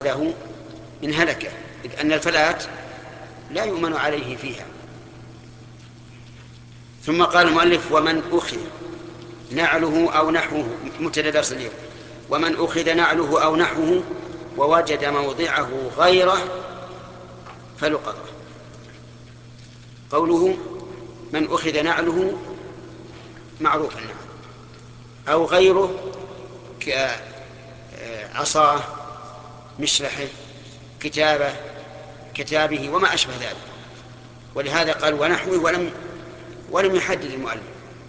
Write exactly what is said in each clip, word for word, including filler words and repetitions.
له من هلكة، إذ أن الفلاة لا يؤمن عليه فيها. ثم قال المؤلف: ومن أخذ نعله أو نحوه، متدرس اليوم، ومن أخذ نعله أو نحوه ووجد موضعه غيره فلقطه. قوله من أخذ نعله معروف النعل، أو غيره كعصاه، مشلحه، كتابه كتابه وما أشبه ذلك. ولهذا قال ونحوه، ولم ولم يحدد المؤلف،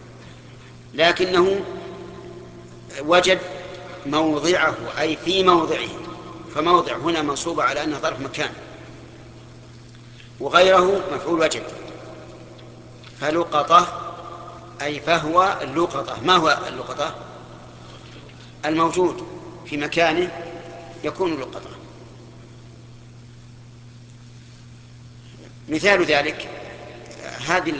لكنه وجد موضعه أي في موضعه، فموضع هنا منصوبة على أنه ظرف مكان، وغيره مفعول وجد. فلقطه أي فهو اللقطة. ما هو اللقطة؟ الموجود في مكانه يكون لقطة. مثال ذلك هذه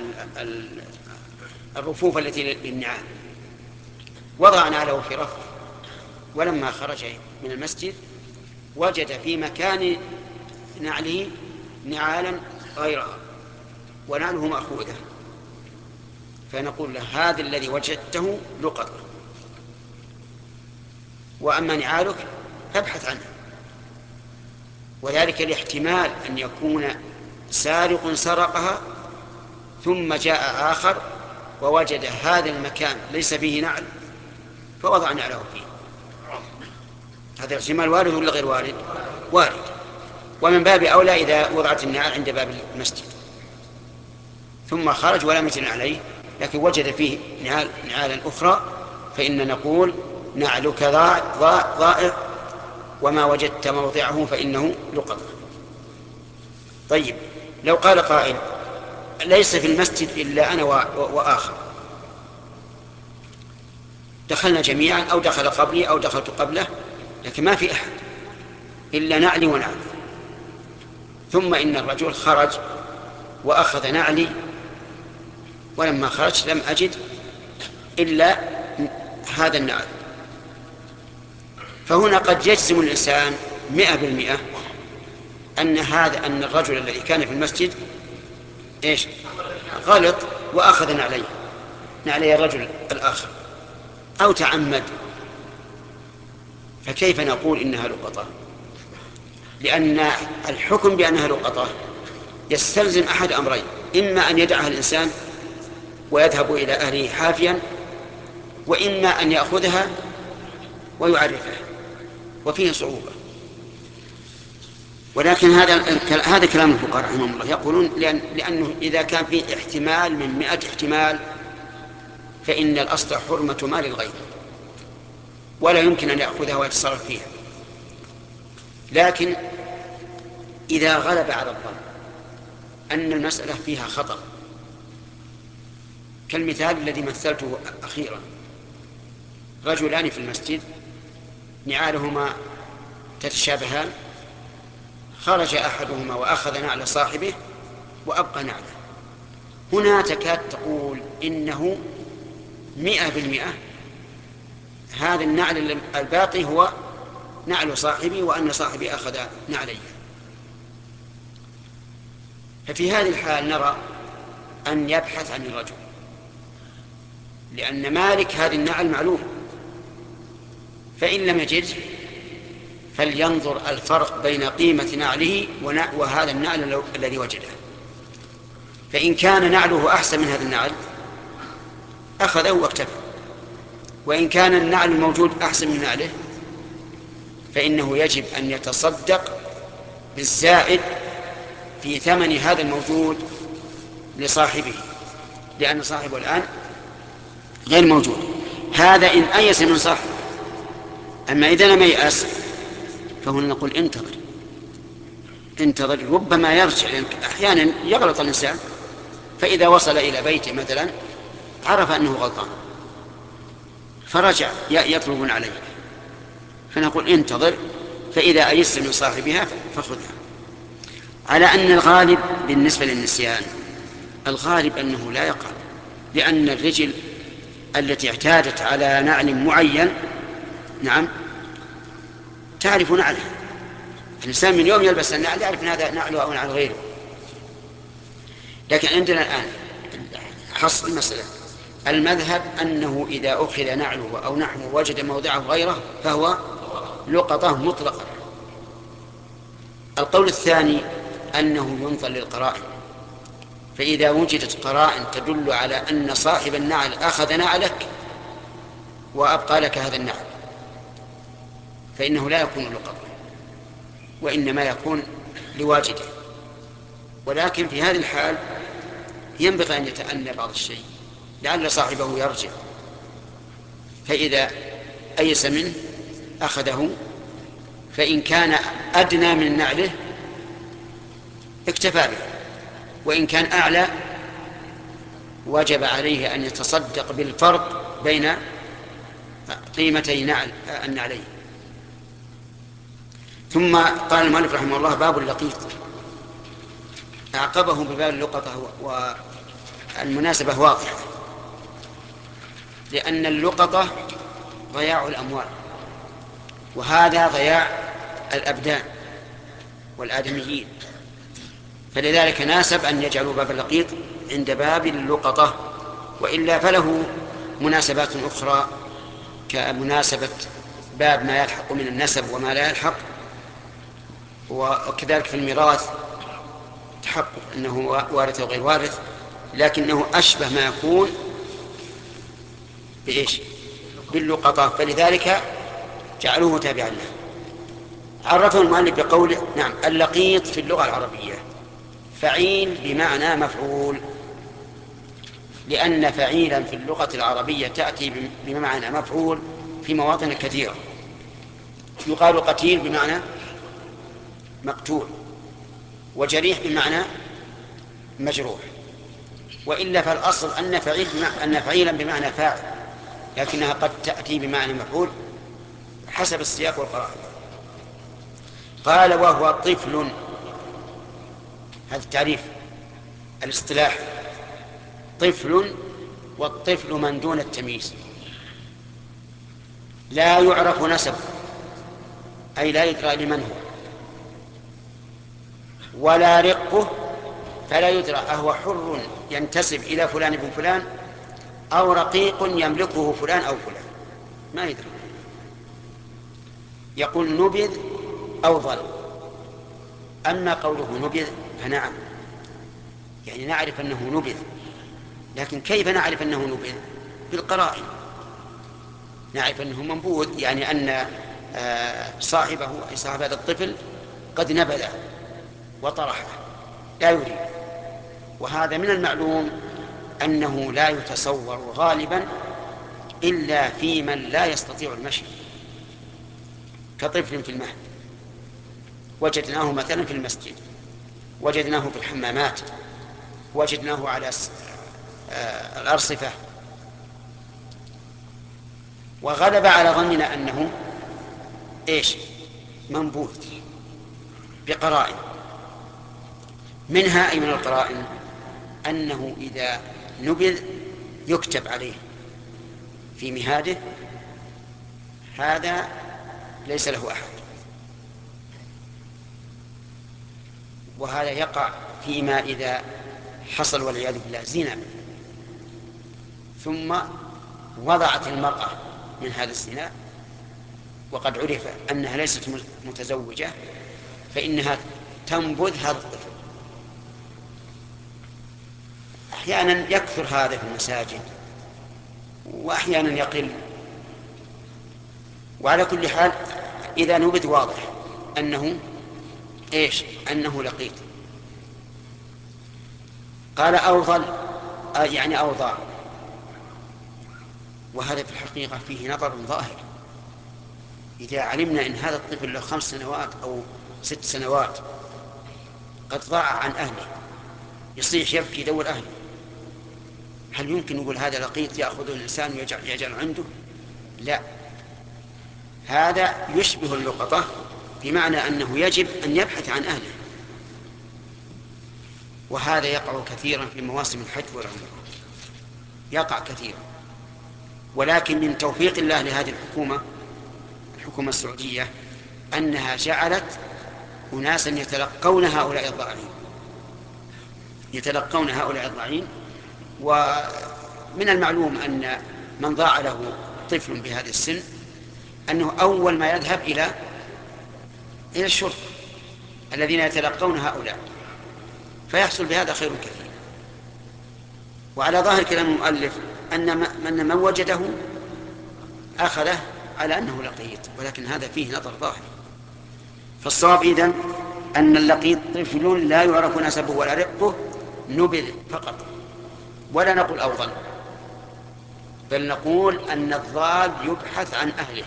الرفوف التي للنعال، وضع نعله في رف، ولما خرج من المسجد وجد في مكان نعله نعالا غيرها ونعله مأخوذة، فنقول له هذا الذي وجدته لقطة، وأما نعالك فابحث عنه. وذلك لاحتمال أن يكون سارق سرقها ثم جاء آخر ووجد هذا المكان ليس فيه نعل فوضع نعله فيه. هذا الاحتمال وارد ولا غير وارد؟ وارد. ومن باب أولى إذا وضعت النعال عند باب المسجد ثم خرج ولم يجن عليه لكن وجد فيه نعال نعالا أخرى، فإن نقول نعلك ضائع وما وجدت موضعه فإنه لقطة. طيب، لو قال قائل ليس في المسجد إلا أنا وآخر، دخلنا جميعا أو دخل قبلي أو دخلت قبله، لكن ما في أحد إلا نعلي ونعل، ثم إن الرجل خرج وأخذ نعلي، ولما خرج لم أجد إلا هذا النعل، فهنا قد يجزم الإنسان مئة بالمئة أن هذا أن الرجل الذي كان في المسجد إيش غلط وأخذ نعليه نعلي الرجل الآخر أو تعمد، فكيف نقول إنها لقطة؟ لأن الحكم بأنها لقطة يستلزم أحد أمرين: إما أن يدعها الإنسان ويذهب إلى أهله حافيا، وإما أن يأخذها ويعرفها، وفيه صعوبة. ولكن هذا هذا كلام الفقهاء رحمهم الله، يقولون لأن لأنه إذا كان فيه احتمال من مئة احتمال فإن الأصل حرمة مال الغير ولا يمكن أن يأخذها ويتصرف فيها. لكن إذا غلب على الظن أن المسألة فيها خطر، كالمثال الذي مثلته أخيرا: رجلان في المسجد نعالهما تتشابهان، خرج أحدهما وأخذ نعل صاحبه وأبقى نعله. هنا تكاد تقول إنه مئة بالمئة هذا النعل الباقي هو نعل صاحبي وأن صاحبي أخذ نعلي. ففي هذه الحال نرى أن يبحث عن الرجل، لأن مالك هذه النعل معلوم، فإن لم يجد فلينظر الفرق بين قيمة نعله وهذا النعل الذي وجده، فإن كان نعله أحسن من هذا النعل أخذه واكتفى، وإن كان النعل الموجود أحسن من نعله فإنه يجب أن يتصدق بالزائد في ثمن هذا الموجود لصاحبه، لأن صاحبه الآن غير موجود. هذا إن أيس من صاحبه. أما إذا لم ييأس فهنا نقول انتظر انتظر ربما يرجع، يعني أحيانا يغلط الإنسان، فإذا وصل إلى بيته مثلا عرف أنه غلطان فرجع يطلبون عليه، فنقول انتظر، فإذا أيس من صاحبها فخذها. على أن الغالب بالنسبة للنسيان الغالب أنه لا يقع، لأن الرجل التي اعتادت على نعل معين نعم تعرف نعله الإنسان من يوم يلبس النعل يعرف أن هذا نعله أو نعل غيره. لكن عندنا الآن حصل المسألة، المذهب أنه إذا أخذ نعله أو نحوه وجد موضعه غيره فهو لقطة مطلقة. القول الثاني أنه ينظر للقرائن، فإذا وجدت قرائن تدل على أن صاحب النعل أخذ نعلك وأبقى لك هذا النعل فإنه لا يكون لقطة، وإنما يكون لواجده. ولكن في هذه الحال ينبغي أن يتأنى بعض الشيء لعل صاحبه يرجع، فإذا أيس منه أخذه، فإن كان أدنى من نعله اكتفى به، وإن كان أعلى وجب عليه أن يتصدق بالفرق بين قيمتي نعل النعلين. ثم قال المؤلف رحمه الله باب اللقيط، أعقبه بباب اللقطة، والمناسبة واضحة، لأن اللقطة ضياع الأموال، وهذا ضياع الأبدان والآدميين، فلذلك ناسب أن يجعلوا باب اللقيط عند باب اللقطة، وإلا فله مناسبات أخرى كمناسبة باب ما يلحق من النسب وما لا يلحق، وكذلك في الميراث تحقق أنه وارث وغير وارث، لكنه أشبه ما يكون بإيش؟ باللقطة، فلذلك جعلوه تابعا له. عرفه المؤلف بقول نعم اللقيط في اللغة العربية فعيل بمعنى مفعول، لأن فعيلا في اللغة العربية تأتي بمعنى مفعول في مواطن كثيرة. يقال قتيل بمعنى مقتول، وجريح بمعنى مجروح، وإلا فالأصل أن فعيل أن فعيلا بمعنى فاعل، لكنها قد تأتي بمعنى مفعول حسب السياق والقرائن. قال وهو طفل، هذا التعريف الاصطلاح، طفل، والطفل من دون التمييز، لا يعرف نسبه أي لا يدرى لمن هو، ولا رقه فلا يدرى أهو حر ينتسب إلى فلان بن فلان أو رقيق يملكه فلان أو فلان، ما يدري. يقول نبذ أو ظل. أما قوله نبذ فنعم، يعني نعرف أنه نبذ، لكن كيف نعرف أنه نبذ؟ بالقرائن نعرف أنه منبوذ، يعني أن صاحبه أي صاحب هذا الطفل قد نبذه وطرحه لا يريد. وهذا من المعلوم أنه لا يتصور غالبا إلا في من لا يستطيع المشي، كطفل في المهد وجدناه مثلا في المسجد، وجدناه في الحمامات، وجدناه على الأرصفة، وغلب على ظننا أنه إيش؟ منبوذ بقرائن. منها أي من القرائن أنه إذا نبذ يكتب عليه في مهاده هذا ليس له أحد، وهذا يقع فيما إذا حصل والعياذ بالله زنا ثم وضعت المرأة من هذا الزنا وقد عرف أنها ليست متزوجة، فإنها تنبذ هذا الطفل. أحيانا يكثر هذا في المساجد وأحيانا يقل، وعلى كل حال إذا نبذ واضح أنه إيش؟ أنه لقيط. قال أوضل يعني أوضاع، وهذا في الحقيقة فيه نظر ظاهر. إذا علمنا أن هذا الطفل له خمس سنوات أو ست سنوات قد ضاع عن أهله، يصيح يبكي دور أهله، هل يمكن نقول هذا لقيط يأخذه الإنسان ويجعل عنده؟ لا، هذا يشبه اللقطة بمعنى أنه يجب أن يبحث عن أهله، وهذا يقع كثيرا في مواسم الحج والعمرة، يقع كثيرا. ولكن من توفيق الله لهذه الحكومة الحكومة السعودية أنها جعلت أناسا يتلقون هؤلاء الضالين، يتلقون هؤلاء الضالين. ومن المعلوم أن من ضاع له طفل بهذه السن أنه أول ما يذهب إلى إلى الشرطة الذين يتلقون هؤلاء، فيحصل بهذا خير كثير. وعلى ظاهر كلام المؤلف أن من من وجده أخذه على أنه لقيط، ولكن هذا فيه نظر ظاهر. فالصواب إذن أن اللقيط طفل لا يعرف نسبه ولا رقه، نبذ فقط، ولا نقول أوضل، بل نقول أن الضال يبحث عن أهله.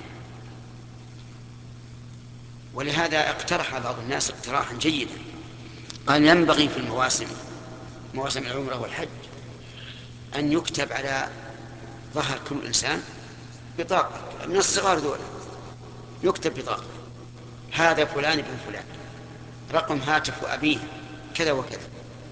ولهذا اقترح بعض الناس اقتراحا جيدا، قال ينبغي في المواسم، مواسم العمرة والحج، أن يكتب على ظهر كل إنسان بطاقة من الصغار دول، يكتب بطاقة هذا فلان ابن فلان، رقم هاتف أبيه كذا وكذا.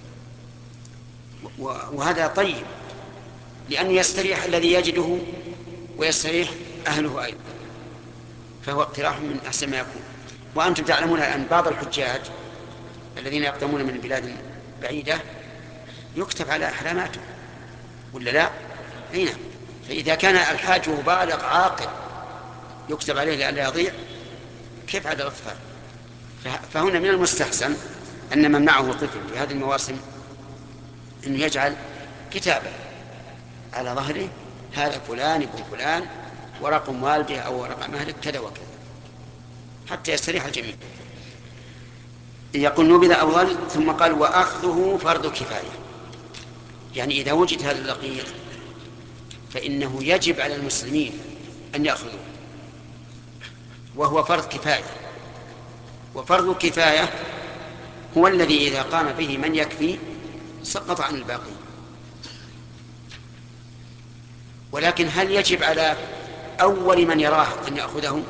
وهذا طيب، لأن يستريح الذي يجده ويستريح أهله أيضا، فهو اقتراح من أحسن ما يكون. وأنتم تعلمون أن بعض الحجاج الذين يقدمون من بلاد بعيدة يكتب على أحراماتهم، ولا لا؟ هنا فإذا كان الحاج بالغ عاقل يكتب عليه لئلا يضيع، كيف على الأطفال؟ فهنا من المستحسن أن من معه طفل في هذه المواسم أن يجعل كتابة على ظهره هذا فلان ابن فلان ورقم والده أو رقم أهله كذا وكذا، حتى يستريح الجميع. يقول نبذ أفضل، ثم قال وأخذه فرض كفاية، يعني إذا وجد هذا اللقيط فإنه يجب على المسلمين أن يأخذوه، وهو فرض كفاية. وفرض كفاية هو الذي إذا قام به من يكفي سقط عن الباقي. ولكن هل يجب على أول من يراه أن يأخذه؟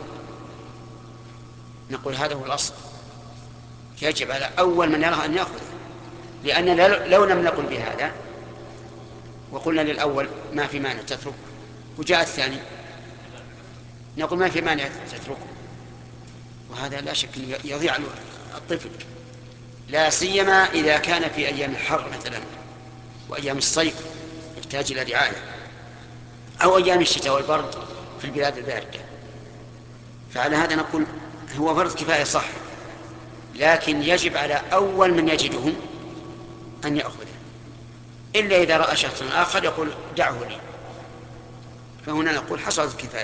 نقول هذا هو الأصل، يجب على أول من يراه أن يأخذه، لأن لو لم نقل بهذا وقلنا للأول ما في مانع تترك وجاء الثاني نقول ما في مانع تتركه، وهذا لا شك يضيع الطفل، لا سيما إذا كان في أيام الحر مثلا وأيام الصيف يحتاج إلى رعاية، أو أيام الشتاء والبرد في البلاد الباردة. فعلى هذا نقول هو فرض كفاية صح، لكن يجب على أول من يجده أن يأخذه، إلا إذا رأى شخص آخر يقول دعه لي، فهنا نقول حصلت الكفاية.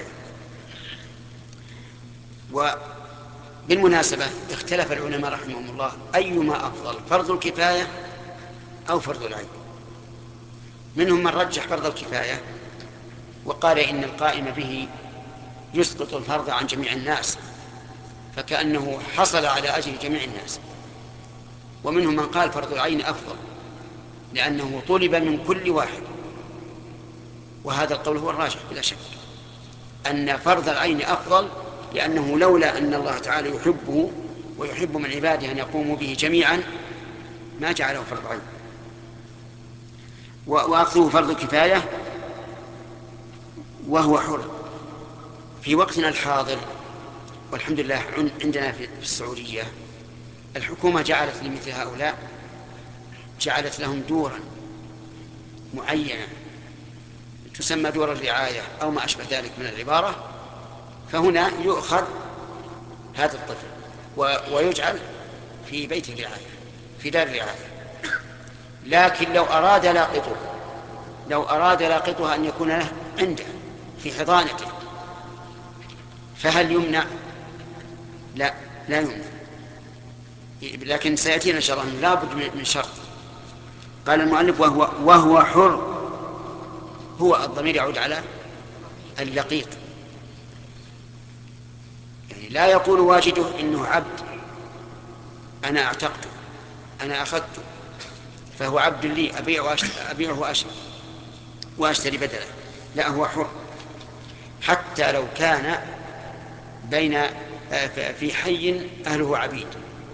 وبالمناسبة اختلف العلماء رحمهم الله أيما أفضل، فرض الكفاية أو فرض العين. منهم من رجح فرض الكفاية وقال إن القائم به يسقط الفرض عن جميع الناس، فكأنه حصل على أجر جميع الناس. ومنهم من قال فرض العين أفضل لأنه طلب من كل واحد، وهذا القول هو الراجح بلا شك، أن فرض العين أفضل، لأنه لولا أن الله تعالى يحبه ويحب من عباده أن يقوموا به جميعا ما جعله فرض عين. وأخذه فرض كفاية وهو حر. في وقتنا الحاضر والحمد لله عندنا في السعودية الحكومة جعلت لمثل هؤلاء جعلت لهم دورا معينة تسمى دور الرعاية أو ما أشبه ذلك من العبارة، فهنا يؤخذ هذا الطفل ويجعل في بيت الرعاية في دار الرعاية. لكن لو أراد لاقطه لو أراد لاقطها أن يكون له عنده في حضانته فهل يمنع؟ لا لا يمنع، لكن سيأتينا إن شاء الله لابد من شرط. قال المؤلف وهو, وهو حر، هو الضمير يعود على اللقيط، يعني لا يقول واجده إنه عبد أنا أعتقته أنا أخذته فهو عبد لي أبيعه وأشتري وأشتري بدله، لا هو حر حتى لو كان بين في حي أهله عبيد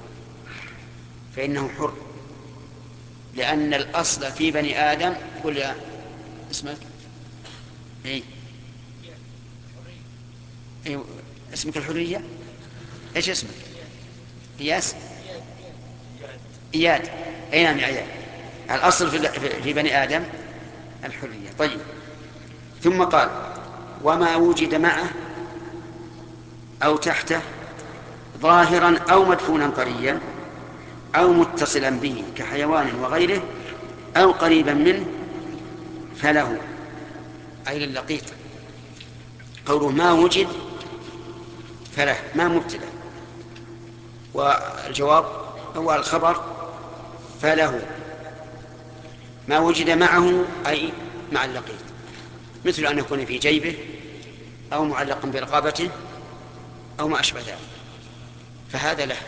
فإنه حر، لأن الأصل في بني آدم. قل يا اسمك إيه؟ إيه اسمك الحرية؟ إيش اسمك؟ إياس إياد، أي نعم إياد. الأصل في بني آدم الحرية. طيب، ثم قال وما وجد معه أو تحته ظاهرا أو مدفونا طريا أو متصلا به كحيوان وغيره أو قريبا منه فله، أي للقيط. قوله ما وجد فله، ما مبتدأ، والجواب هو الخبر فله. ما وجد معه أي مع اللقيط، مثل أن يكون في جيبه أو معلق برقبته أو ما أشبه ذلك، فهذا له.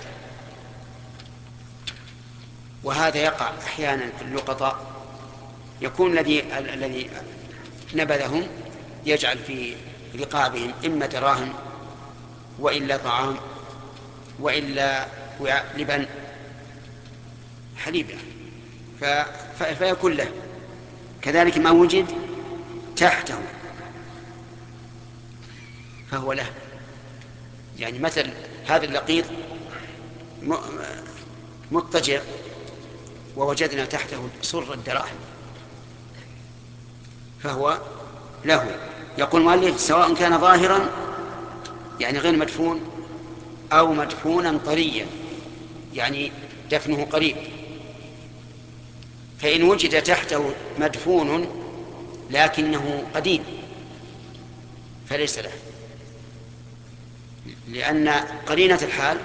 وهذا يقع أحيانا في اللقطاء، يكون الذي الذي نبذهم يجعل في رقابهم إما دراهم وإلا طعام وإلا وعاء لبن حليب، فيكون له. كذلك ما وجد تحته فهو له. يعني مثل هذا اللقيط مضطجع ووجدنا تحته سر الدراهم فهو له. يقول المؤلف سواء كان ظاهرا يعني غير مدفون أو مدفونا طريا يعني دفنه قريب. فإن وجد تحته مدفون لكنه قديم فليس له، لأن قرينة الحال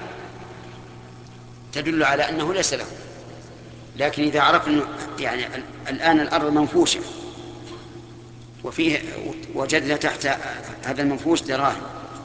تدل على أنه ليس له. لكن إذا عرفنا يعني الآن الأرض منفوشة وفيه وجدنا تحت هذا المنفوش دراهم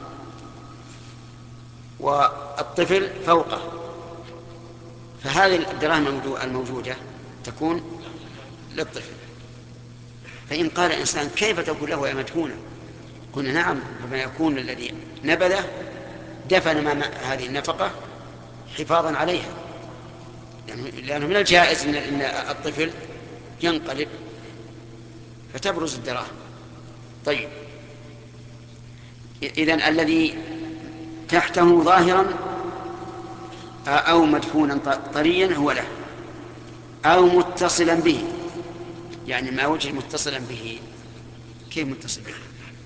والطفل فوقه، فهذه الدراهم الموجودة تكون للطفل. فإن قال الإنسان كيف تكون له يا مدفونة؟ قلنا نعم، بما يكون الذي نبذه دفن ما هذه النفقة حفاظا عليها، لأنه من الجائز أن الطفل ينقلب فتبرز الدراهم. طيب، إذن الذي تحته ظاهرا أو مدفونا طريا هو له، أو متصلا به. يعني ما وجه متصلا به؟ كيف متصل به؟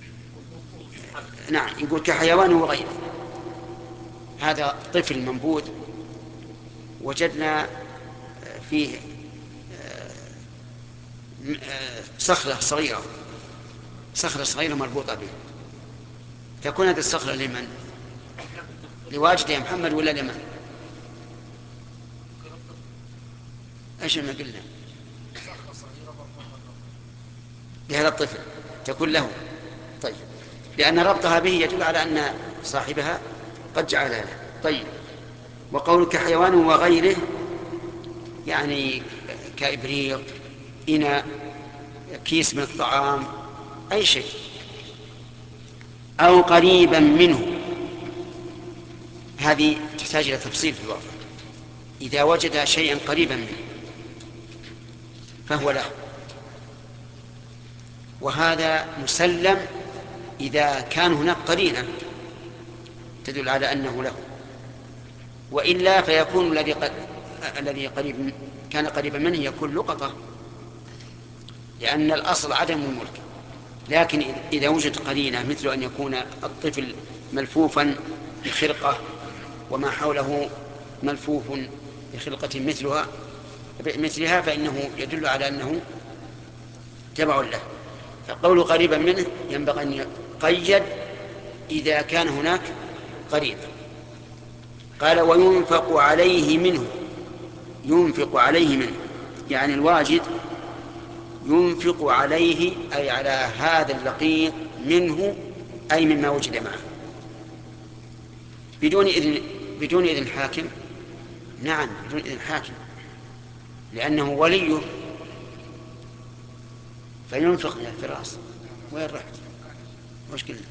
نعم، يقول كحيوان وغيره. هذا طفل منبوذ وجدنا فيه صخرة صغيرة صخرة صغيرة مربوطة به، تكون هذه الصخرة لمن؟ لواجد يا محمد ولا لمن؟ ايش ما قلنا؟ لهذا الطفل تكون له. طيب، لأن ربطها به يدل على أن صاحبها قد جعلها له. طيب، وقولك حيوان وغيره يعني كإبريق، إناء، كيس من الطعام، أي شيء. أو قريبا منه، هذه تحتاج إلى تفصيل في الواقع. إذا وجد شيئا قريبا منه فهو له، وهذا مسلم إذا كان هناك قرينة تدل على أنه له، وإلا فيكون الذي الذي قريب كان قريبا منه يكون لقطة، لأن الأصل عدم الملك. لكن إذا وجد قرينة مثل أن يكون الطفل ملفوفا بخرقة وما حوله ملفوف بخرقة مثلها مثلها فإنه يدل على أنه تبع له. فقول قريبا منه ينبغي أن يقيد إذا كان هناك قريب. قال وينفق عليه منه، ينفق عليه منه يعني الواجد ينفق عليه أي على هذا اللقيط منه، أي مما وجد معه بدون إذن بدون إذن الحاكم. نعم، بدون إذن الحاكم، لأنه وليه، فينفق من الفراس. وين رحت؟ وش قلنا؟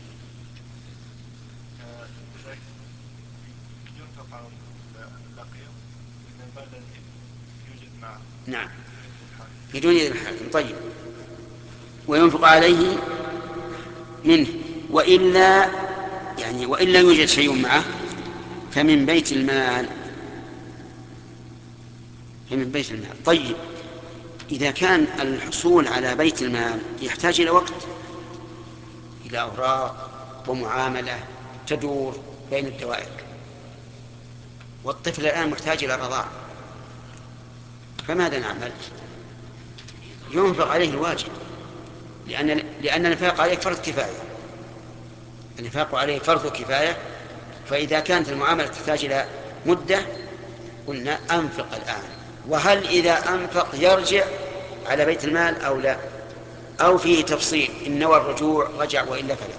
ينفق على اللقيط من المال الذي يوجد معه. نعم، بدون إذن الحاكم. طيب، وينفق عليه منه، وإلا يعني وإلا يوجد شيء معه فمن بيت المال هي من بيت المال. طيب إذا كان الحصول على بيت المال يحتاج إلى وقت، إلى أوراق ومعاملة تدور بين الدوائر، والطفل الآن محتاج إلى رضاعة، فماذا نعمل؟ ينفق عليه الواجب، لأن لأن الإنفاق عليه فرض كفاية، الإنفاق عليه فرض كفاية. فإذا كانت المعاملة تحتاج إلى مدة قلنا أنفق الآن. وهل إذا أنفق يرجع على بيت المال أو لا، أو فيه تفصيل إن نوى الرجوع رجع وإلا فلا؟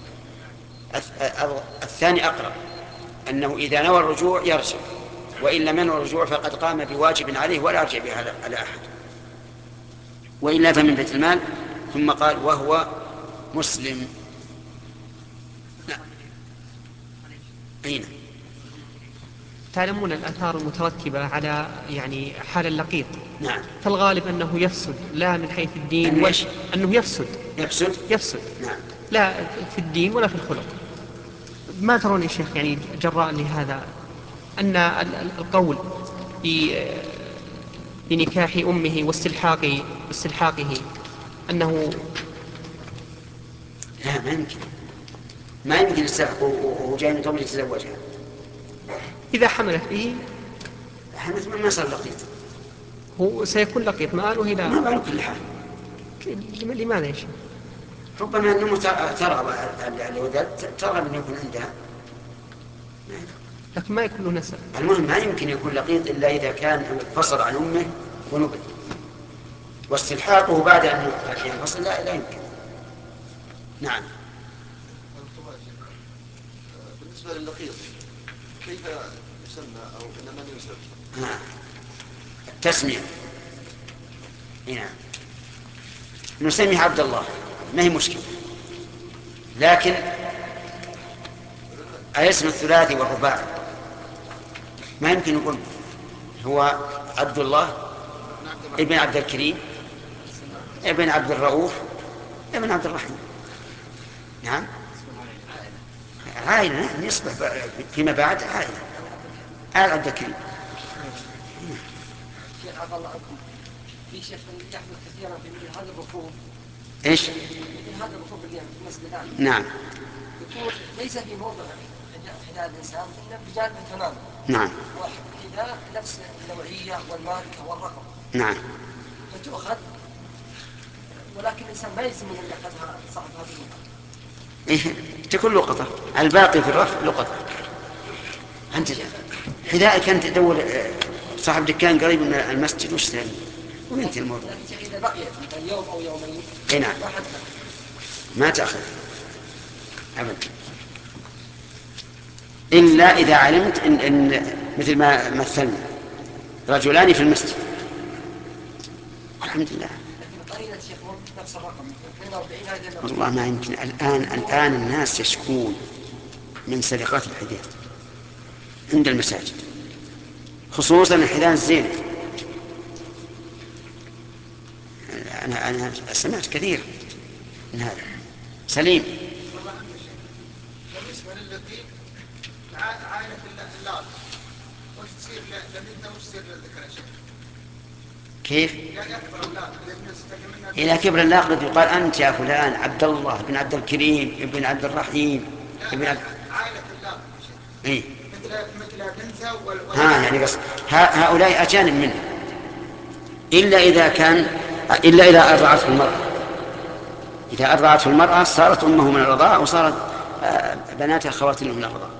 الثاني أقرب، أنه إذا نوى الرجوع يرجع، وإن لم ينوى الرجوع فقد قام بواجب عليه ولا يرجع به على أحد، وإلا فمن بيت المال. ثم قال وهو مسلم. لا. أين؟ تعلمون الآثار المترتبة على يعني حال اللقيط. نعم. فالغالب أنه يفسد، لا من حيث الدين أنه, ولا أنه يفسد يفسد يفسد نعم. لا في الدين ولا في الخلق. ما ترون يا شيخ يعني جراء لهذا أن القول بنكاح أمه واستلحاقه واستلحاقه أنه لا، ما يمكن ما يمكن يستحق وهو جاي من قبل يتزوجها. إذا حملت به حملت ما صار لقيط، هو سيكون لقيط ماله إلى ما باله كل حال. لماذا يا شيخ؟ ربما أنه ترغب الوداد، ترغب أن يكون عندها، لكن ما يكون له نسب. المهم ما يمكن يكون لقيط إلا إذا كان انفصل عن أمه ونبذ، واستلحاقه بعد أن ينفصل لا, لا يمكن. نعم. بالنسبة لللقيط كيف يسمى أو إلى من ينسب؟ نعم. التسمية. نعم. نسميه عبد الله ما هي مشكلة، لكن الاسم الثلاثي والرباعي ما يمكن يقول هو عبد الله ابن عبد الكريم ابن عبد الرؤوف ابن عبد الرحيم. نعم. عائلة نسبة فيما بعد، عائلة آل عبد الكريم. شيخ عفى الله عنكم، في شيخ يحدث كثيرا في مثل هذا الركوب. ايش؟ مثل هذا الركوب اللي في المسجد الآن. نعم. يكون ليس في موضع حذاء الإنسان إلا بجانب تماما. نعم. وحذاء نفس النوعية والماركة والرقم. نعم. فتؤخذ، ولكن الإنسان ما يلزم من يأخذها صاحب هذه المحل. إيه؟ تكون لقطة، الباقي في الرف لقطة. أنت حذائك أنت تدور صاحب دكان قريب من المسجد وش ثاني وينتهي الموضوع. لكن إذا بقيت مثلا يوم أو يومين إيه نعم. ما تأخذ أبدا، إلا إذا علمت إن, إن مثل ما مثلنا رجلان في المسجد الحمد لله. والله ما يمكن الآن الآن الناس يشكون من سرقات الحذاء عند المساجد، خصوصا الحذاء الزينة. أنا أنا سمعت كثير من هذا. سليم. بالنسبة للذكي عائلة اللات وش تصير لبنتنا وش تصير للذكر يا شيخ؟ كيف؟ يعني أكبر اللات إلى كبر اللاقط يقال أنت يا فلان عبد الله بن عبد الكريم ابن عبد الرحيم ابن عبد... عائلة اللاقط يا شيخ. إيه؟ مثل مثل بنتها وال... ها يعني بس هؤلاء أجانب منه، إلا إذا كان إلا إذا أرضعته المرأة. إذا أرضعته المرأة صارت أمه من الرضاعة وصارت بناتها خواتم من الرضاعة.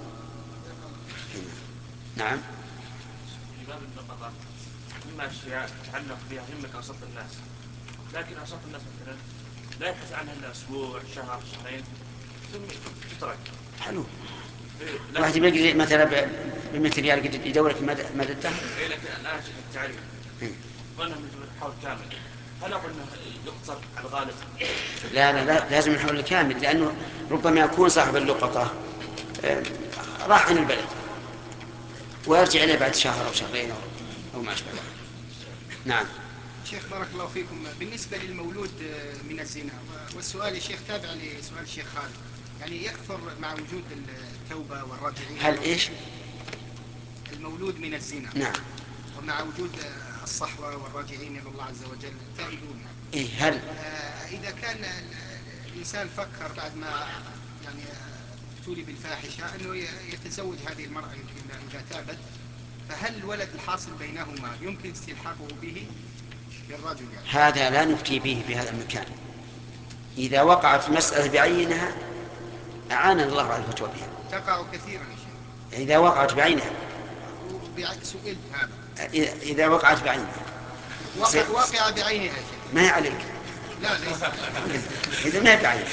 نعم. في باب النقطة مما أشياء تتعلق بها همة أوسط الناس، لكن أوسط الناس مثلا لا يبحث عنها إلا أسبوع شهر شهرين ثم تترك. حلو. واحد يبقى مثلا بمثل ريال يدور لك مدى الدهر. إيه لكن الآن شيخ التعريف قلنا من حول كامل، هل أقول أنه يقتصر على الغالب؟ لا لا لا لازم الحول الكامل، لأنه ربما يكون صاحب اللقطة راح عن البلد ويرجع إليه بعد شهر أو شهرين أو ما أشبه. نعم. شيخ بارك الله فيكم، بالنسبة للمولود من الزنا، والسؤال يا شيخ تابع لسؤال الشيخ خالد، يعني يكثر مع وجود التوبة والرجعية. هل إيش؟ المولود من الزنا. نعم. مع وجود الصحوة والراجعين إلى الله عز وجل التائبون يعني. إيه هل آه، إذا كان ال- الإنسان فكر بعد ما يعني آه، ابتلي بالفاحشة أنه ي- يتزوج هذه المرأة يمكن إذا تابت، فهل الولد الحاصل بينهما يمكن استلحاقه به للرجل يعني؟ هذا لا نفتي به في هذا المكان. إذا وقعت المسألة بعينها أعاننا الله على الفتوى بها. تقع كثيرا يا شيخ. إذا وقعت بعينها وبع- سئلت هذا. إذا إذا وقعت بعينها واقع واقع بعينها يا شيخ. ما هي عليك. لا ليس. إذا ما هي بعينها.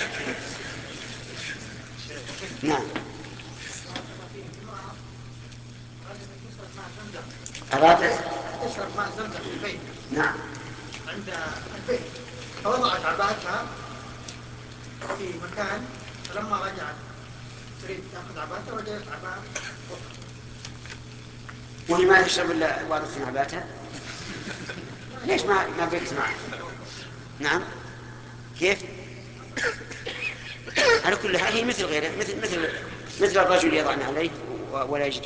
نعم. أرادت تشرب ماء زمزم في البيت نعم عند البيت، فوضعت عباءتها في مكان، فلما رجعت تريد تأخذ عباءتها وجدت عباءة وهي ما تشرب إلا واضح في عباتها. ليش ما ما بيت معه؟ نعم كيف؟ على كل حال هي مثل غيره، مثل مثل مثل الرجل يضعن عليه ولا يجد.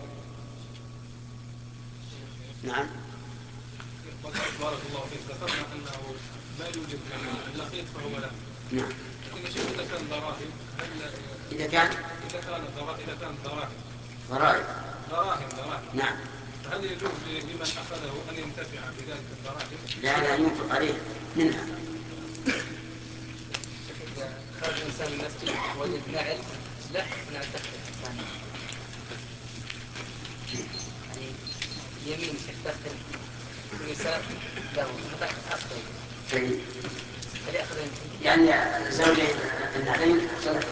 نعم. بارك الله فيك. ذكرنا انه لا يوجد اللقيط فهو له. نعم. لكن يا شيخ اذا كان دراهم هل إذا كان اذا كان دراهم اذا كان دراهم ضرائب دراهم دراهم نعم فهل يجوز لمن اخذه ان ينتفع بذلك الدراهم؟ لا لا ينفق عليه منها. خرج الإنسان من المسجد وجد نعل لا نعل تحت الإنسان يعني يمين تدخل ويسار له تحت أسفل طيب. فليأخذ يعني زوجين النعلين صدق.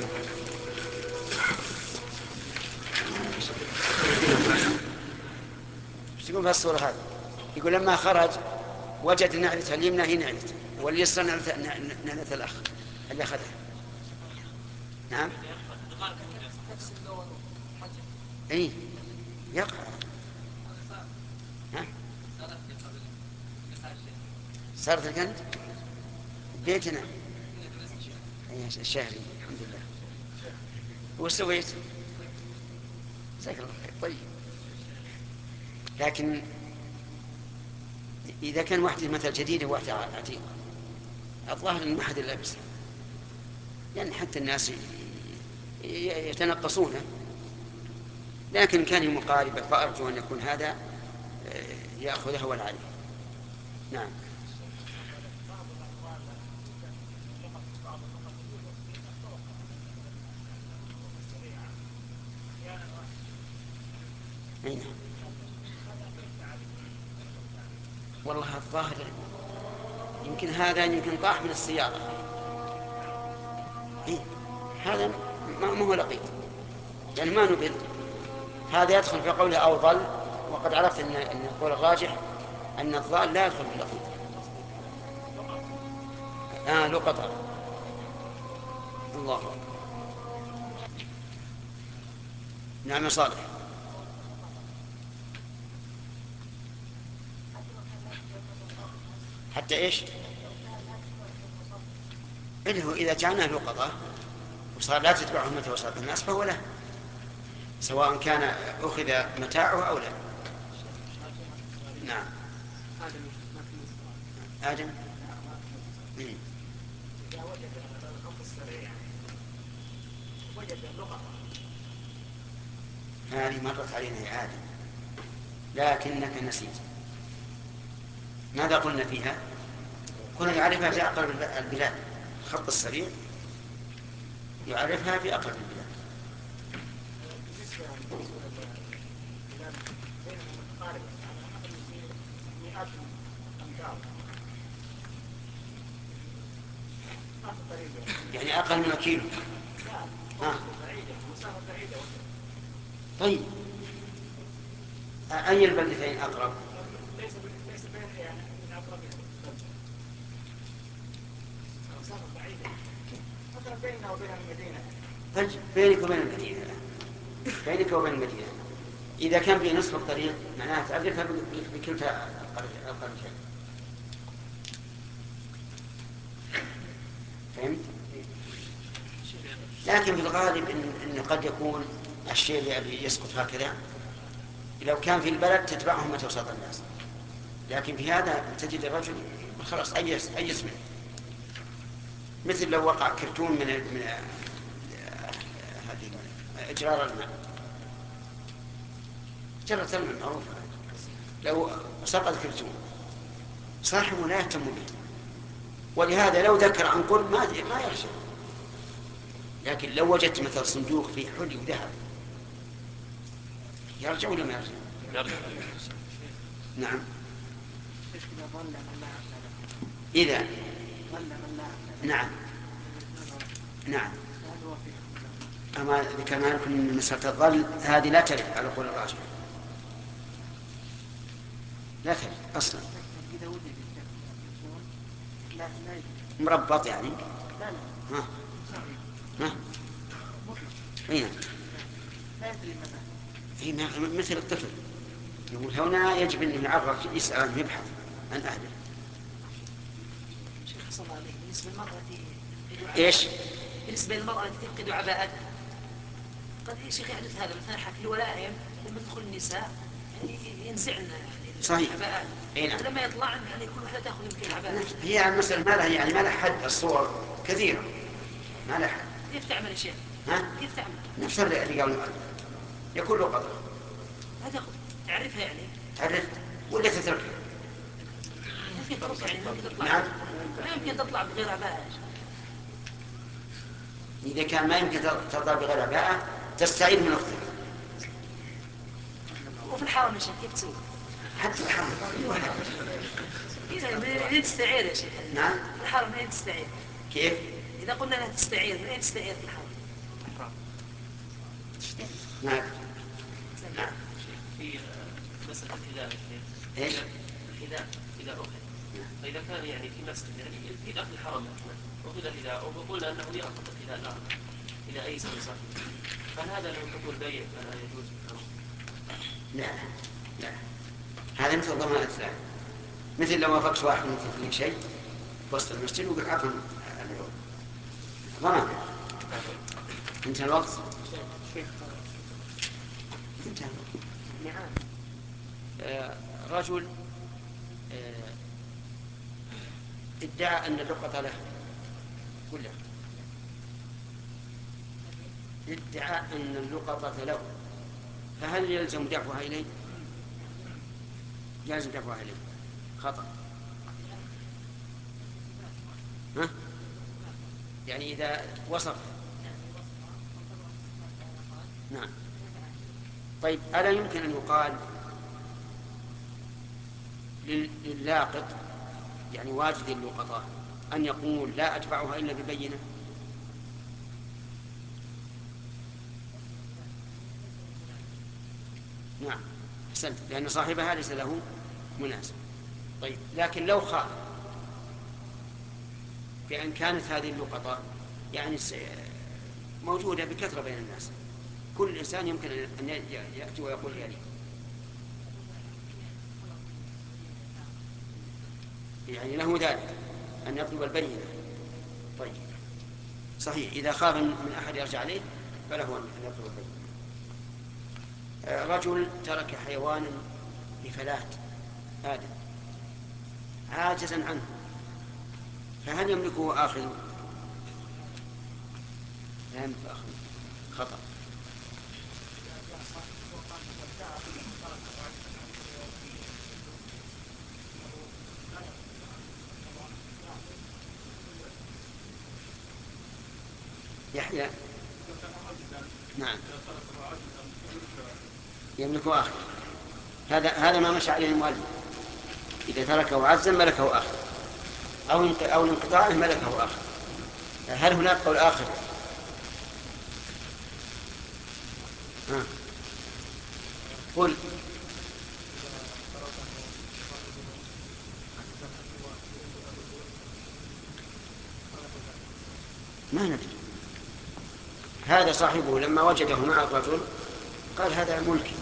ايش تقول في الصورة هذه؟ يقول لما خرج وجد نعلة اليمنى هي نعلة واليسرى نعلة الأخ اللي أخذها. نعم. اي يقع. ها؟ صارت الكنت بيتنا الشهري الحمد لله. وش سويت؟ جزاك الله خير. طيب لكن إذا كان واحدة مثل جديدة وواحدة عتيقة الظاهر أن ما حد لابسها، يعني حتى الناس يتنقصونه، لكن كان مقاربة فأرجو أن يكون هذا يأخذها ولا عليه. نعم. أين؟ والله الظاهر يمكن هذا يمكن طاح من السيارة. إيه؟ هذا ما هو لقيط يعني ما نبل. هذا يدخل في قوله أو ضل، وقد عرفت أن أن القول الراجح أن الضال لا يدخل في اللقيط. آه لقطة. الله أكبر. نعم صالح. حتى إيش؟ إنه إذا جعلناه لقطة وصار لا تتبعه متى وصلت الناس فهو له، سواء كان أخذ متاعه أو لا. نعم. آدم. مم. هذه مرت علينا يا آدم لكنك نسيت. ماذا قلنا فيها؟ كنا يعرفها في أقرب البلاد، الخط السريع يعرفها في أقرب البلاد. يعني أقل من كيلو. آه. طيب أي البلدتين أقرب؟ بينك وبين المدينة بينك وبين المدينة إذا كان في نصف الطريق معناها تعرفها بكلتا القريتين. فهمت؟ لكن في الغالب إن, إن قد يكون الشيء اللي يسقط هكذا لو كان في البلد تتبعهم متى وسط الناس، لكن في هذا تجد الرجل خلاص أي أي اسم، مثل لو وقع كرتون من من هذه إجرار الماء، جرة الماء معروفة، لو سقط كرتون صاحبه لا يهتم به، ولهذا لو ذكر عن قرب ما ما يرجع. لكن لو وجدت مثلا صندوق فيه حلي وذهب يرجع ولا ما يرجع؟ يرجع. نعم. إذا نعم نعم. أما ذكرنا لكم أن مسألة الظل هذه لا ترد على قول الراجح، لا ترد أصلا. مربط يعني. ها ها أين؟ هنا مثل الطفل يقول هنا يجب أن يعرف يسأل عنه يبحث عن أهله. شيخ صلى الله عليه بالنسبة للمرأة إيش؟ بالنسبة للمرأة التي تفقد عباءتها، قد يا شيخ يحدث هذا مثلا في الولائم لما تدخل النساء يعني ينزعن يعني صحيح. العباءات. نعم. لما يطلعن يعني كل واحدة تأخذ يمكن العباءات. هي المسألة ما لها يعني ما لها حد، الصور كثيرة ما لها حد. كيف تعمل يا شيخ؟ ها؟ كيف تعمل؟ نفس اللي قال المؤلف يكون له قدر. هذا تعرفها يعني؟ تعرف ولا تتركها؟ ممكن تتركها يعني ممكن تطلع. نعم. ما يمكن تطلع بغير عباءة. إذا كان ما يمكن تطلع بغير عباءة تستعيد من أختك. وفي الحرم يا شيخ كيف تسوي؟ حتى الحرم. إذا من أين تستعير يا شيخ؟ نعم. في الحرم من أين تستعير؟ كيف؟ إذا قلنا لها تستعير من أين تستعير في الحرم؟ نعم. نعم. في مسألة الحذاء ايش؟ الحذاء إذا أخذ فإذا كان يعني في مسجد يعني في داخل الحرم مثلا أخذ الحذاء وقلنا أنه يأخذ الحذاء الآخر إلى أي سبيل صحيح، فهل هذا له حكم البيع فلا يجوز الحرم؟ لا لا هذا مثل ضمان الإتلاف، مثل لو وافقت واحد مثل لك شيء في وسط المسجد وقل عفوا اليوم ضمان. انتهى الوقت. انتهى الوقت. نعم. آه رجل آه ادعى أن اللقطة له كلها، ادعى أن اللقطة له، فهل يلزم دفعها إليه؟ يلزم دفعها إليه خطأ. ها؟ يعني إذا وصف. نعم. طيب ألا يمكن أن يقال للاقط يعني واجد اللقطة أن يقول لا أدفعها إلا ببينة؟ نعم أحسنت، لأن صاحبها ليس له مناسب. طيب لكن لو خاف بأن كانت هذه اللقطة يعني موجودة بكثرة بين الناس، كل إنسان يمكن أن يأتي ويقول يعني يعني له ذلك أن يطلب البينة. طيب صحيح إذا خاف من أحد يرجع عليه فله أن يطلب البينة. رجل ترك حيوانا بفلاة آدم عاجزا عنه، فهل يملكه آخذ؟ لا يملك آخذ، خطأ. يحيى. نعم يملكه آخر، هذا هذا ما مشى عليه المؤلف، إذا تركه عجزا ملكه آخر أو أو انقطاعه ملكه آخر. هل هناك قول آخر؟ ها قل. ما ندري، هذا صاحبه لما وجده مع الرجل قال هذا ملكي.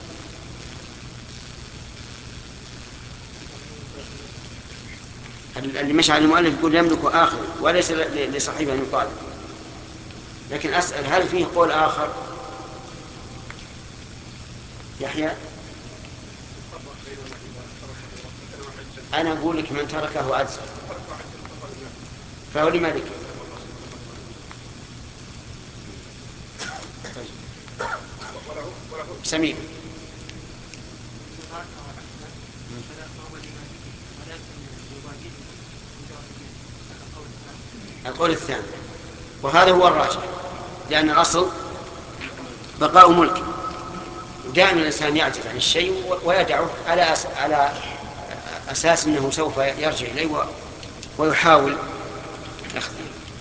اللي مشى على المؤلف يقول يملك آخر وليس لصاحبه أن يطالب، لكن أسأل هل فيه قول آخر؟ يحيى. أنا أقول لك من تركه عجز فهو لمالك. سمير. القول الثاني وهذا هو الراجح، لأن الأصل بقاء ملك، ودائما الإنسان يعجز عن الشيء ويدعه على أس... على أساس أنه سوف يرجع إليه و... ويحاول أخذه.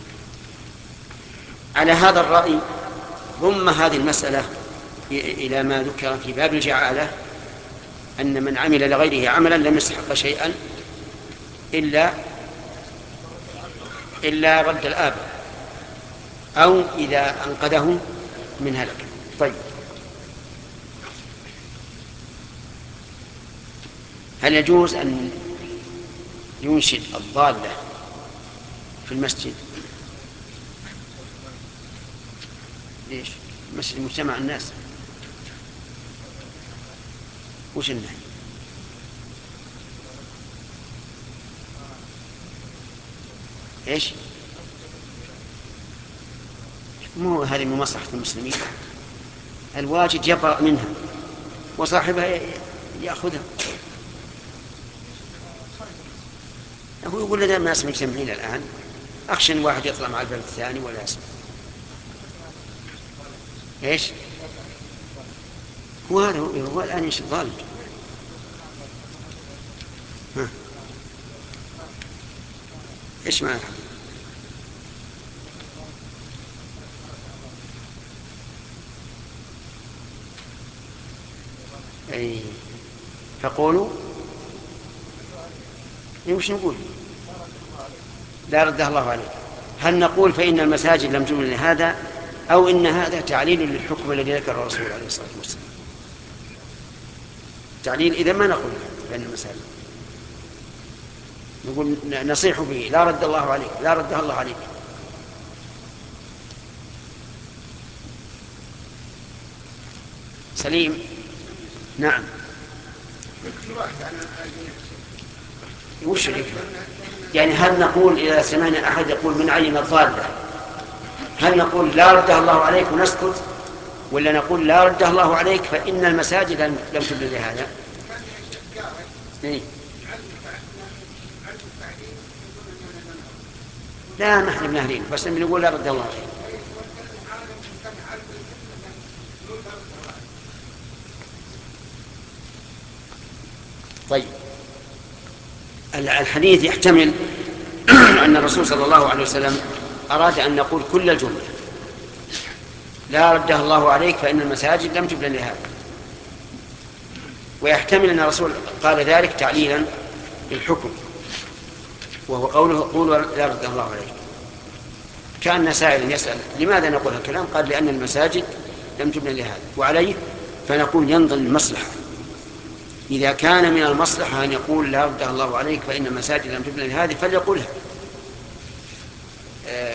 على هذا الرأي ضم هذه المسألة إلى ما ذكر في باب الجعالة، أن من عمل لغيره عملا لم يستحق شيئا إلا إلا رد الآباء أو إذا أنقذه من هلك. طيب، هل يجوز أن ينشد الضالة في المسجد؟ ليش؟ المسجد مجتمع الناس، وش النهي؟ ايش؟ مو هذه من مصلحة المسلمين، الواجد يبرأ منها وصاحبها يأخذها. هو يقول لنا الناس مجتمعين الآن، أخشى أن واحد يطلع مع البلد الثاني ولا يسمع. ايش؟ هو هذا هو الآن ينشد ظالم. ها. ايش معنى؟ اي فقولوا اي وش نقول؟ لا رده الله عليه. هل نقول فإن المساجد لم تبنى لهذا، أو إن هذا تعليل للحكم الذي ذكر الرسول عليه الصلاة والسلام؟ تعليل. إذا ما نقول بأن المساجد، نقول نصيح به لا رد الله عليك، لا رده الله عليك. سليم. نعم. وش يعني هل نقول إذا سمعنا أحد يقول من عين الضالة هل نقول لا رده الله عليك ونسكت، ولا نقول لا رده الله عليك فإن المساجد لم تبنى لهذا؟ إيه؟ لا نحن من أهلين، بس نقول لا رده الله عليك. طيب، الحديث يحتمل أن الرسول صلى الله عليه وسلم أراد أن نقول كل الجملة لا رده الله عليك فإن المساجد لم تبنى لهذا، ويحتمل أن الرسول قال ذلك تعليلا للحكم، وهو قوله قولوا لا رده الله عليك. كان سائل يسأل لماذا نقول هالكلام، قال لأن المساجد لم تبنى لهذا. وعليه فنقول ينظر المصلحة، إذا كان من المصلحة أن يقول لا رده الله عليك فإن المساجد لم تبنى لهذه فليقولها آه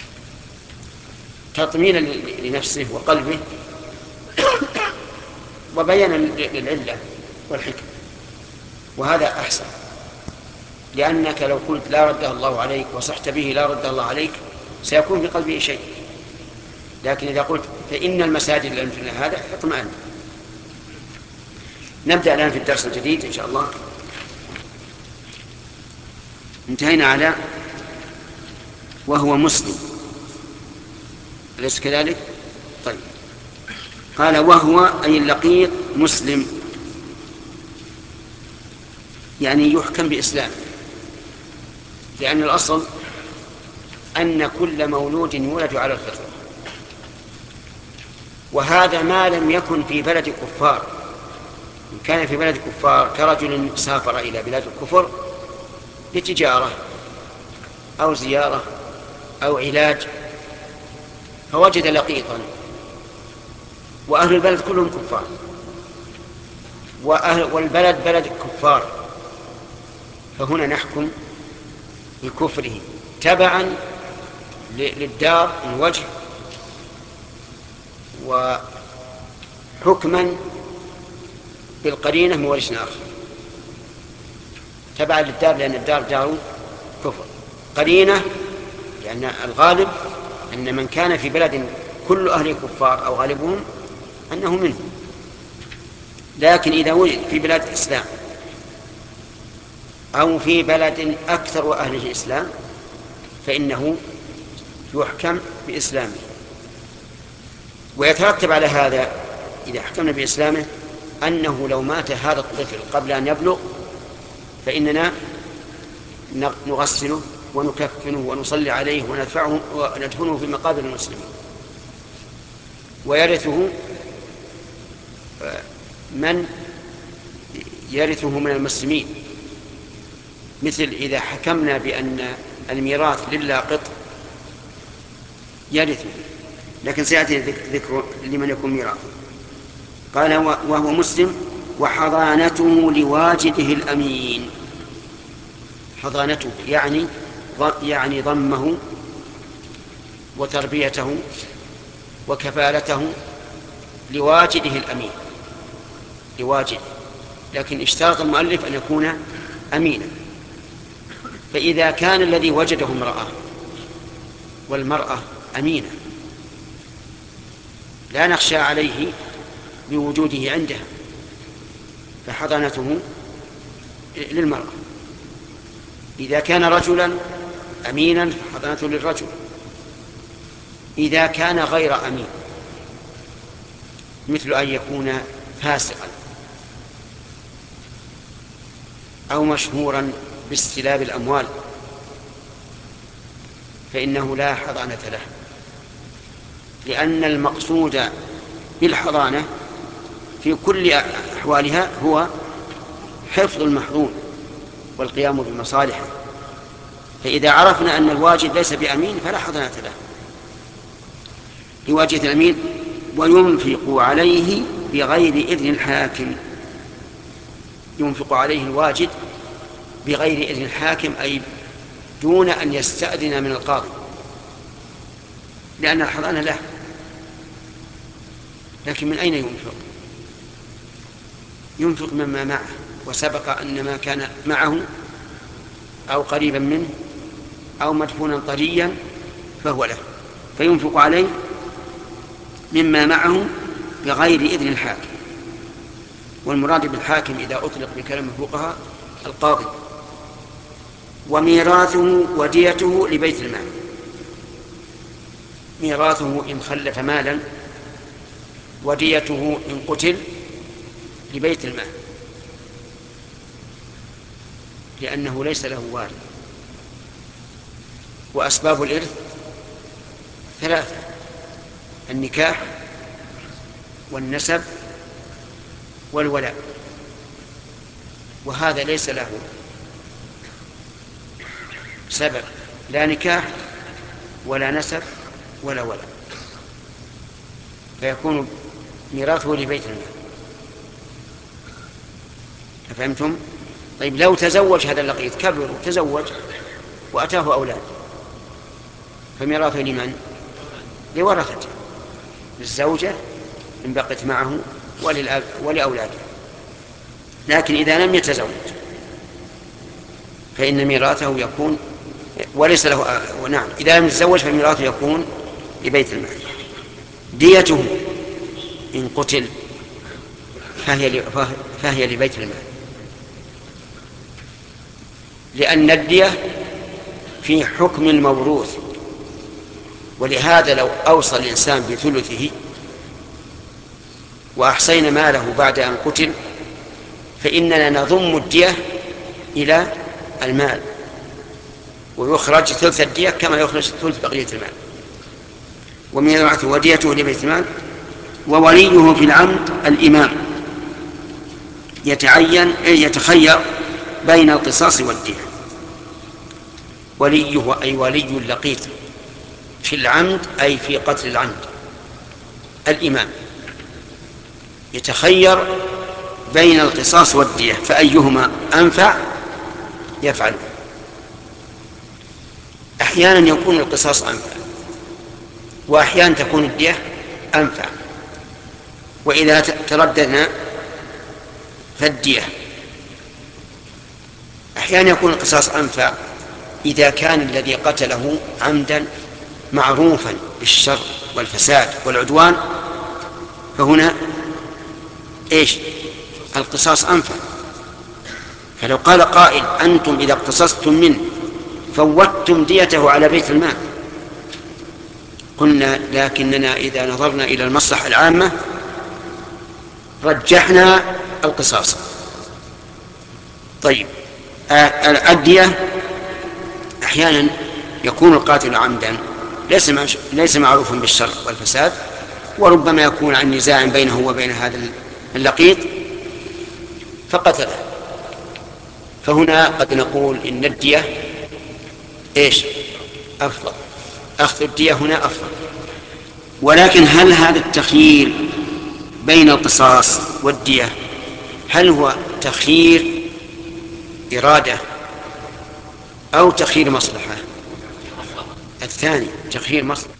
تطمينا لنفسه وقلبه وبيانا للعلة والحكمة، وهذا أحسن، لأنك لو قلت لا رده الله عليك وصحت به لا رده الله عليك سيكون في قلبه شيء، لكن إذا قلت فإن المساجد لم تبنى هذا اطمئن. نبدأ الآن في الدرس الجديد إن شاء الله. انتهينا على وهو مسلم، أليس كذلك؟ طيب، قال وهو أي اللقيط مسلم، يعني يحكم بإسلام، لأن الأصل أن كل مولود يولد على الفطرة، وهذا ما لم يكن في بلد كفار. إن كان في بلد كفار كرجل سافر إلى بلاد الكفر لتجارة أو زيارة أو علاج فوجد لقيطا وأهل البلد كلهم كفار، وأهل والبلد بلد الكفار، فهنا نحكم بكفره تبعا للدار من وجه، وحكما بالقرينة من وجه آخر. تبعا للدار لأن الدار دار كفر. قرينة لأن الغالب أن من كان في بلد كل أهل كفار أو غالبهم أنه منهم، لكن إذا وجد في بلاد الإسلام أو في بلد أكثر أهله الإسلام فإنه يحكم بإسلامه. ويترتب على هذا إذا حكمنا بإسلامه أنه لو مات هذا الطفل قبل أن يبلغ فإننا نغسله ونكفنه ونصلي عليه وندفعه وندفنه في مقابر المسلمين، ويرثه من يرثه من المسلمين، مثل إذا حكمنا بأن الميراث للاقط يرثه، لكن سيأتي ذكر لمن يكون ميراثه. قال وهو مسلم وحضانته لواجده الأمين. حضانته يعني يعني ضمه وتربيته وكفالته لواجده الأمين، لواجد، لكن اشترط المؤلف أن يكون أمينا. فإذا كان الذي وجده امرأة والمرأة أمينة لا نخشى عليه بوجوده عندها فحضانته للمرأة. إذا كان رجلا أمينا فحضانته للرجل. إذا كان غير أمين مثل أن يكون فاسقا أو مشهورا باستلاب الأموال فإنه لا حضانة له، لأن المقصود بالحضانة في كل أحوالها هو حفظ المحظوظ والقيام بمصالحه. فإذا عرفنا أن الواجد ليس بأمين فلا حضانة له لواجد الأمين. وينفق عليه بغير إذن الحاكم. ينفق عليه الواجد بغير إذن الحاكم أي دون أن يستأذن من القاضي، لأن الحضانة له. لكن من أين ينفق؟ ينفق مما معه، وسبق أن ما كان معه أو قريبا منه أو مدفونا طريا فهو له، فينفق عليه مما معه بغير إذن الحاكم. والمراد بالحاكم إذا أطلق بكلام الفقهاء القاضي. وميراثه وديته لبيت المال. ميراثه إن خلف مالا، وديته إن قتل لبيت المال، لأنه ليس له وارث. وأسباب الإرث ثلاثة: النكاح والنسب والولاء، وهذا ليس له سبب، لا نكاح ولا نسب ولا ولاء، فيكون ميراثه لبيت المال. أفهمتم؟ طيب لو تزوج هذا اللقيط، كبر وتزوج وأتاه أولاد، فميراثه لمن؟ لورثته، للزوجة إن بقت معه ولأولاده. لكن إذا لم يتزوج فإن ميراثه يكون وليس له. نعم، إذا لم يتزوج فميراثه يكون لبيت المال. ديته إن قتل فهي فهي لبيت المال، لأن الدية في حكم الموروث. ولهذا لو أوصى الإنسان بثلثه وأحصينا ماله بعد أن قتل فإننا نضم الدية إلى المال، ويخرج ثلث الدية كما يخرج ثلث بقية المال. وميراثه وديته لبيت المال. ووليه في العمد الإمام يتعين يتخير بين القصاص والدية. وليه أي ولي اللقيط في العمد أي في قتل العمد الإمام يتخير بين القصاص والدية، فأيهما أنفع يفعل. أحيانا يكون القصاص أنفع، وأحيانا تكون الدية أنفع. وإذا ترددنا فالدية أحيانا يكون القصاص أنفع إذا كان الذي قتله عمدا معروفا بالشر والفساد والعدوان، فهنا إيش القصاص أنفع. فلو قال قائل أنتم إذا اقتصصتم منه فوتتم ديته على بيت المال، قلنا لكننا إذا نظرنا إلى المصلحة العامة رجحنا القصاص. طيب الدية أحيانا يكون القاتل عمدا ليس ليس معروفا بالشر والفساد، وربما يكون عن نزاع بينه وبين هذا اللقيط فقتله، فهنا قد نقول إن الدية إيش أفضل، أخذ الدية هنا أفضل. ولكن هل هذا التخيير بين القصاص والدية هل هو تخيير إرادة أو تخيير مصلحة؟ الثاني تخيير مصلحة.